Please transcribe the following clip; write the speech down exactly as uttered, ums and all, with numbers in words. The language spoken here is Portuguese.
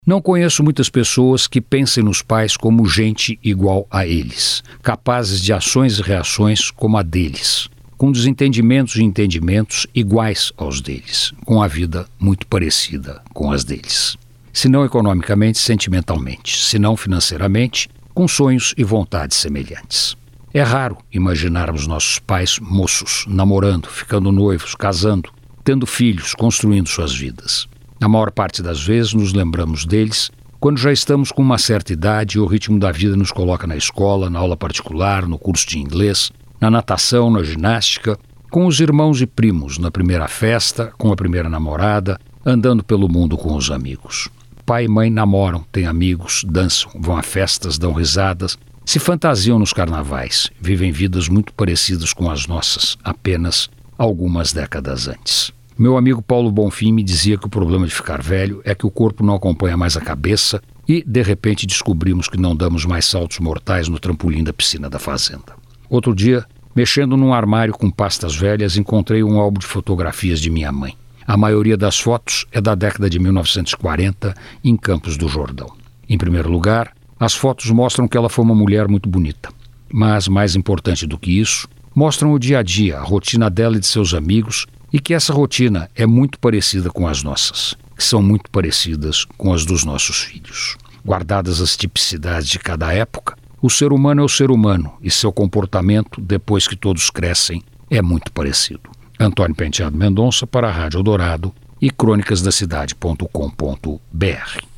Não conheço muitas pessoas que pensem nos pais como gente igual a eles, capazes de ações e reações como a deles, com desentendimentos e entendimentos iguais aos deles, com a vida muito parecida com as deles. Se não economicamente, sentimentalmente, se não financeiramente, com sonhos e vontades semelhantes. É raro imaginarmos nossos pais moços, namorando, ficando noivos, casando, tendo filhos, construindo suas vidas. Na maior parte das vezes nos lembramos deles quando já estamos com uma certa idade e o ritmo da vida nos coloca na escola, na aula particular, no curso de inglês, na natação, na ginástica, com os irmãos e primos, na primeira festa, com a primeira namorada, andando pelo mundo com os amigos. Pai e mãe namoram, têm amigos, dançam, vão a festas, dão risadas, se fantasiam nos carnavais, vivem vidas muito parecidas com as nossas, apenas algumas décadas antes. Meu amigo Paulo Bonfim me dizia que o problema de ficar velho é que o corpo não acompanha mais a cabeça e, de repente, descobrimos que não damos mais saltos mortais no trampolim da piscina da fazenda. Outro dia, mexendo num armário com pastas velhas, encontrei um álbum de fotografias de minha mãe. A maioria das fotos é da década de mil novecentos e quarenta, em Campos do Jordão. Em primeiro lugar, as fotos mostram que ela foi uma mulher muito bonita. Mas, mais importante do que isso, mostram o dia a dia, a rotina dela e de seus amigos, e que essa rotina é muito parecida com as nossas, que são muito parecidas com as dos nossos filhos. Guardadas as tipicidades de cada época, o ser humano é o ser humano e seu comportamento, depois que todos crescem, é muito parecido. Antônio Penteado Mendonça para a Rádio Eldorado e crônicas da cidade ponto com ponto br.